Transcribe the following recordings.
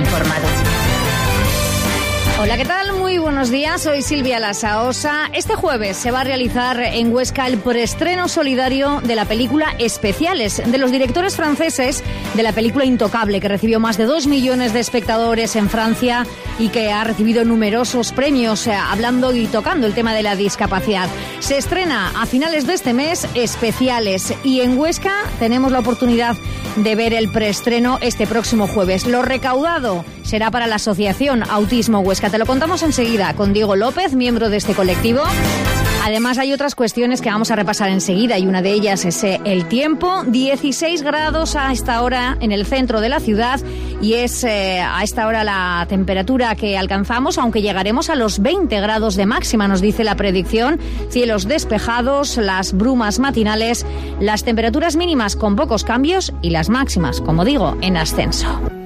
informado. Hola, ¿qué tal? Muy buenos días, soy Silvia Lasaosa. Este jueves se va a realizar en Huesca el preestreno solidario de la película Especiales, de los directores franceses de la película Intocable, que recibió más de 2 millones de espectadores en Francia y que ha recibido numerosos premios hablando y tocando el tema de la discapacidad. Se estrena a finales de este mes Especiales y en Huesca tenemos la oportunidad de ver el preestreno este próximo jueves. Lo recaudado será para la Asociación Autismo Huesca. Te lo contamos enseguida con Diego López, miembro de este colectivo. Además, hay otras cuestiones que vamos a repasar enseguida y una de ellas es el tiempo. 16 grados a esta hora en el centro de la ciudad y es a esta hora la temperatura que alcanzamos, aunque llegaremos a los 20 grados de máxima, nos dice la predicción. Cielos despejados, las brumas matinales, las temperaturas mínimas con pocos cambios y las máximas, como digo, en ascenso.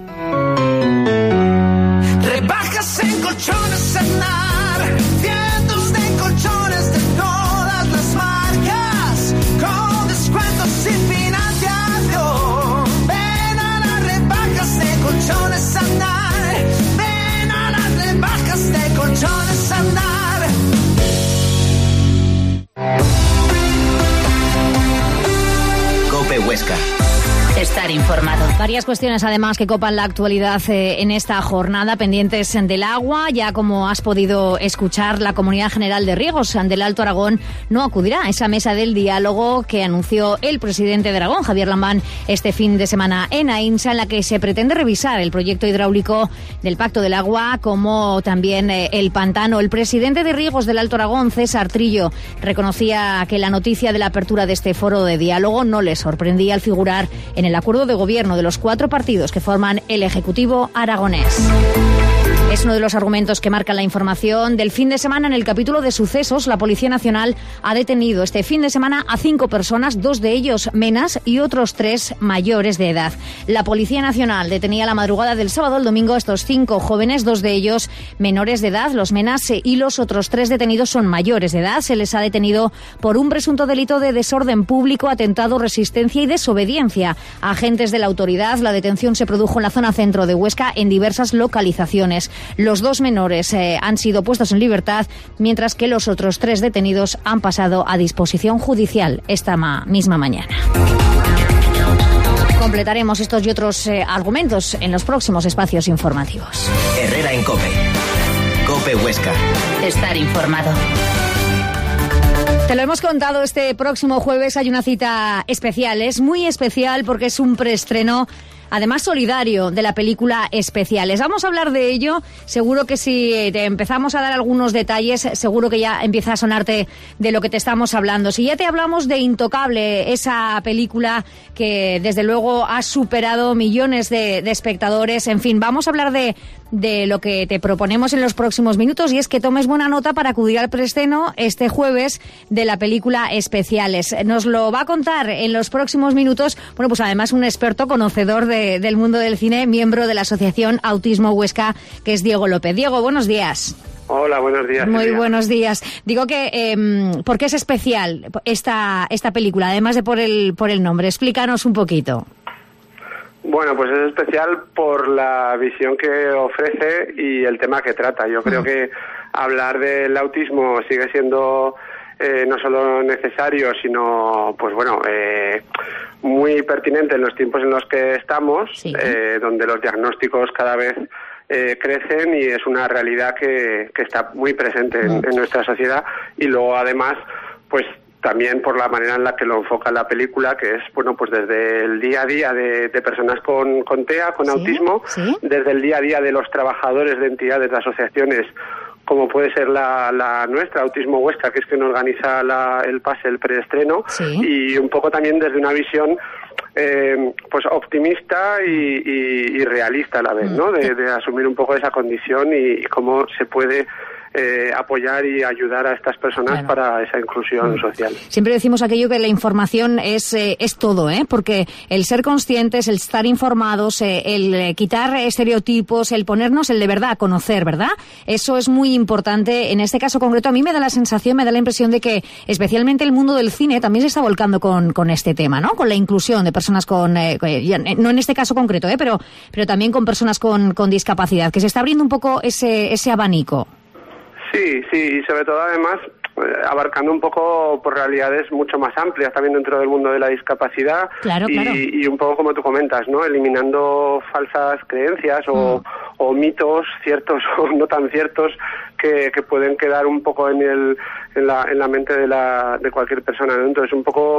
Rebajas en colchones Aznar, cientos de colchones de todas las marcas, con descuentos sin financiación. Ven a las rebajas de colchones Aznar, ven a las rebajas de colchones Aznar. COPE Huesca. Estar informado. Varias cuestiones además que copan la actualidad en esta jornada, pendientes del agua. Ya como has podido escuchar, la Comunidad General de Riegos del Alto Aragón no acudirá a esa mesa del diálogo que anunció el presidente de Aragón, Javier Lambán, este fin de semana en Aínsa, en la que se pretende revisar el proyecto hidráulico del Pacto del Agua, como también el pantano. El presidente de Riegos del Alto Aragón, César Trillo, reconocía que la noticia de la apertura de este foro de diálogo no le sorprendía al figurar en el acuerdo de gobierno de los 4 partidos que forman el Ejecutivo aragonés. Es uno de los argumentos que marca la información del fin de semana. En el capítulo de sucesos, la Policía Nacional ha detenido este fin de semana a 5 personas, 2 de ellos menas y otros 3 mayores de edad. La Policía Nacional detenía la madrugada del sábado al domingo a estos 5 jóvenes, 2 de ellos menores de edad, los menas, y los otros 3 detenidos son mayores de edad. Se les ha detenido por un presunto delito de desorden público, atentado, resistencia y desobediencia a agentes de la autoridad. La detención se produjo en la zona centro de Huesca en diversas localizaciones. Los 2 menores han sido puestos en libertad, mientras que los otros 3 detenidos han pasado a disposición judicial esta misma mañana. Completaremos estos y otros argumentos en los próximos espacios informativos. Herrera en COPE. COPE Huesca. Estar informado. Te lo hemos contado, este próximo jueves hay una cita especial. Es muy especial porque es un preestreno, además solidario, de la película Especiales. Vamos a hablar de ello. Seguro que si te empezamos a dar algunos detalles, seguro que ya empieza a sonarte de lo que te estamos hablando. Si ya te hablamos de Intocable, esa película que desde luego ha superado millones de espectadores, en fin, vamos a hablar de lo que te proponemos en los próximos minutos, y es que tomes buena nota para acudir al preestreno este jueves de la película Especiales. Nos lo va a contar en los próximos minutos, bueno, pues además un experto conocedor del mundo del cine, miembro de la Asociación Autismo Huesca, que es Diego López. Diego, buenos días. Hola, buenos días. Muy Silvia. buenos días. Digo que, ¿por qué es especial esta película, además de por el nombre? Explícanos un poquito. Bueno, pues es especial por la visión que ofrece y el tema que trata. Yo creo que hablar del autismo sigue siendo no solo necesario, sino, pues bueno, muy pertinente en los tiempos en los que estamos, sí, donde los diagnósticos cada vez crecen y es una realidad que está muy presente en nuestra sociedad. Y luego, además, pues también por la manera en la que lo enfoca la película, que es, bueno, pues desde el día a día de personas con TEA, con autismo, desde el día a día de los trabajadores de entidades, de asociaciones, como puede ser la nuestra, Autismo Huesca, que es quien organiza el pase, el preestreno, y un poco también desde una visión pues optimista y realista a la vez, ¿no? De asumir un poco esa condición y cómo se puede apoyar y ayudar a estas personas para esa inclusión social. Siempre decimos aquello que la información es todo, porque el ser conscientes, el estar informados, el quitar estereotipos, el ponernos el de verdad a conocer, ¿verdad? Eso es muy importante. En este caso concreto a mí me da la sensación, me da la impresión de que especialmente el mundo del cine también se está volcando con este tema, ¿no? Con la inclusión de personas con, no en este caso concreto, pero también con personas con discapacidad, que se está abriendo un poco ese abanico. Sí, y sobre todo además abarcando un poco por realidades mucho más amplias también dentro del mundo de la discapacidad. Claro. Y un poco como tú comentas, ¿no? Eliminando falsas creencias o mitos ciertos o no tan ciertos que pueden quedar un poco en la mente de cualquier persona, ¿no? Entonces un poco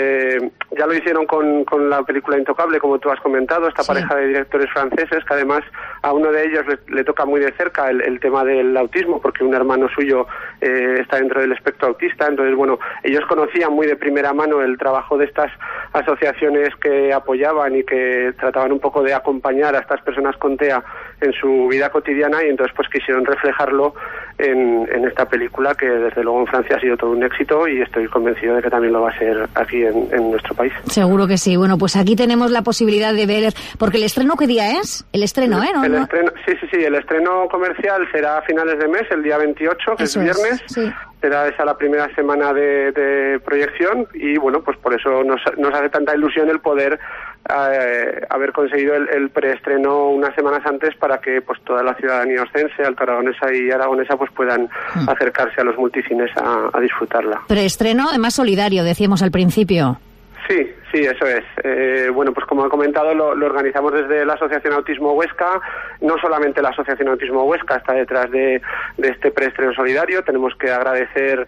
ya lo hicieron con la película Intocable, como tú has comentado, esta pareja de directores franceses, que además a uno de ellos le toca muy de cerca el tema del autismo, porque un hermano suyo está dentro del espectro autista. Entonces, bueno, ellos conocían muy de primera mano el trabajo de estas asociaciones que apoyaban y que trataban un poco de acompañar a estas personas con TEA en su vida cotidiana, y entonces pues quisieron reflejarlo en esta película, que desde luego en Francia ha sido todo un éxito, y estoy convencido de que también lo va a ser aquí en nuestro país. Seguro que sí. Bueno, pues aquí tenemos la posibilidad de ver, porque el estreno, ¿qué día es? El estreno, ¿no? Estreno, sí, el estreno comercial será a finales de mes, el día 28, que es viernes. Sí. Será esa la primera semana de proyección, y bueno, pues por eso nos hace tanta ilusión el poder haber conseguido el preestreno unas semanas antes, para que pues toda la ciudadanía oscense, altoaragonesa y aragonesa pues puedan acercarse a los multicines a disfrutarla. Preestreno, además solidario, decíamos al principio. Sí, eso es. Bueno, pues como he comentado, lo organizamos desde la Asociación Autismo Huesca. No solamente la Asociación Autismo Huesca está detrás de este preestreno solidario. Tenemos que agradecer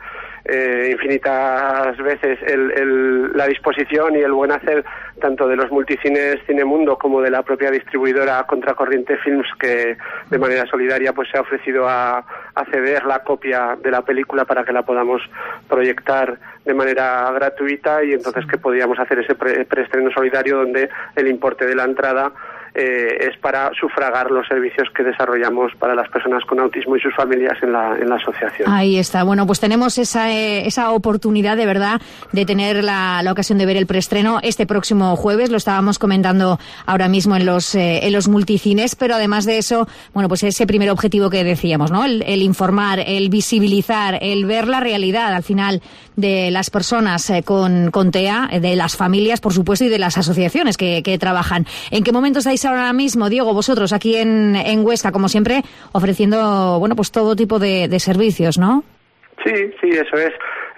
infinitas veces la disposición y el buen hacer tanto de los multicines Cinemundo como de la propia distribuidora Contracorriente Films, que de manera solidaria pues se ha ofrecido a ceder la copia de la película para que la podamos proyectar de manera gratuita, y entonces que podíamos hacer ese preestreno solidario donde el importe de la entrada es para sufragar los servicios que desarrollamos para las personas con autismo y sus familias en la asociación. Ahí está. Bueno, pues tenemos esa oportunidad de verdad de tener la ocasión de ver el preestreno este próximo jueves. Lo estábamos comentando ahora mismo en los multicines, pero además de eso, bueno, pues ese primer objetivo que decíamos, ¿no? El informar, el visibilizar, el ver la realidad al final de las personas con TEA, de las familias, por supuesto, y de las asociaciones que trabajan. ¿En qué momento estáis ahora mismo, Diego, vosotros aquí en Huesca, como siempre, ofreciendo, bueno, pues todo tipo de servicios, ¿no? Sí, eso es.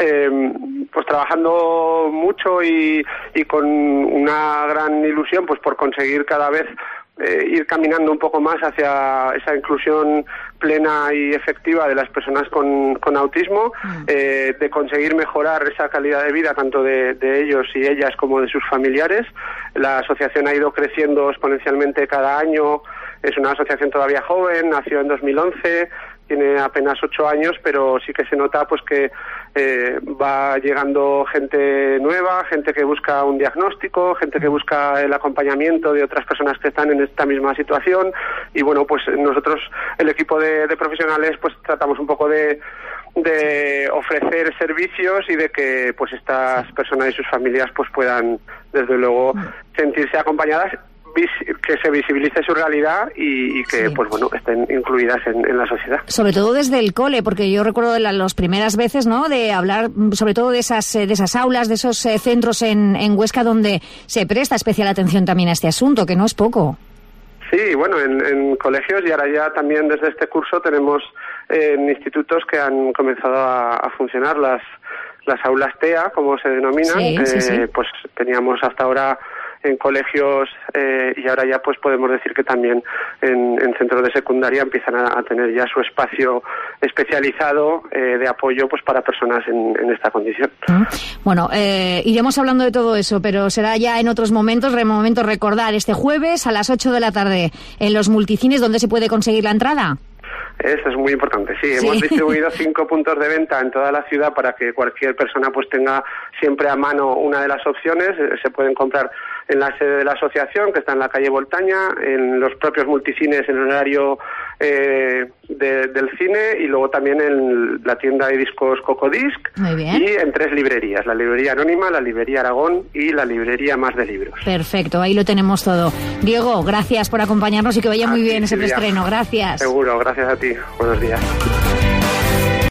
Pues trabajando mucho y con una gran ilusión, pues por conseguir cada vez ir caminando un poco más hacia esa inclusión plena y efectiva de las personas con autismo, de conseguir mejorar esa calidad de vida tanto de ellos y ellas como de sus familiares. La asociación ha ido creciendo exponencialmente cada año. Es una asociación todavía joven, nació en 2011, tiene apenas 8 años, pero sí que se nota pues que va llegando gente nueva, gente que busca un diagnóstico, gente que busca el acompañamiento de otras personas que están en esta misma situación, y bueno, pues nosotros, el equipo de profesionales, pues tratamos un poco de ofrecer servicios y de que pues estas personas y sus familias pues puedan desde luego sentirse acompañadas, que se visibilice su realidad y que pues bueno, estén incluidas en la sociedad. Sobre todo desde el cole, porque yo recuerdo las primeras veces, ¿no?, de hablar sobre todo de esas aulas, de esos centros en Huesca donde se presta especial atención también a este asunto, que no es poco. Sí, bueno, en colegios, y ahora ya también desde este curso tenemos en institutos que han comenzado a funcionar las aulas TEA, como se denominan. Sí. Pues teníamos hasta ahora en colegios y ahora ya pues podemos decir que también en centros de secundaria empiezan a tener ya su espacio especializado de apoyo pues para personas en esta condición. Bueno, iremos hablando de todo eso, pero será ya en otros momentos. De momento recordar este jueves a las 8 de la tarde en los multicines, ¿dónde se puede conseguir la entrada? Eso es muy importante, sí. Hemos distribuido 5 puntos de venta en toda la ciudad para que cualquier persona pues tenga siempre a mano una de las opciones. Se pueden comprar en la sede de la asociación, que está en la calle Voltaña, en los propios multicines en horario del cine, y luego también en la tienda de discos Cocodisc. Muy bien. Y en 3 librerías: la librería Anónima, la librería Aragón y la librería Más de Libros. Perfecto, ahí lo tenemos todo. Diego, gracias por acompañarnos y que vaya muy bien ese Silvia. preestreno. Gracias. Seguro, gracias a ti. Buenos días.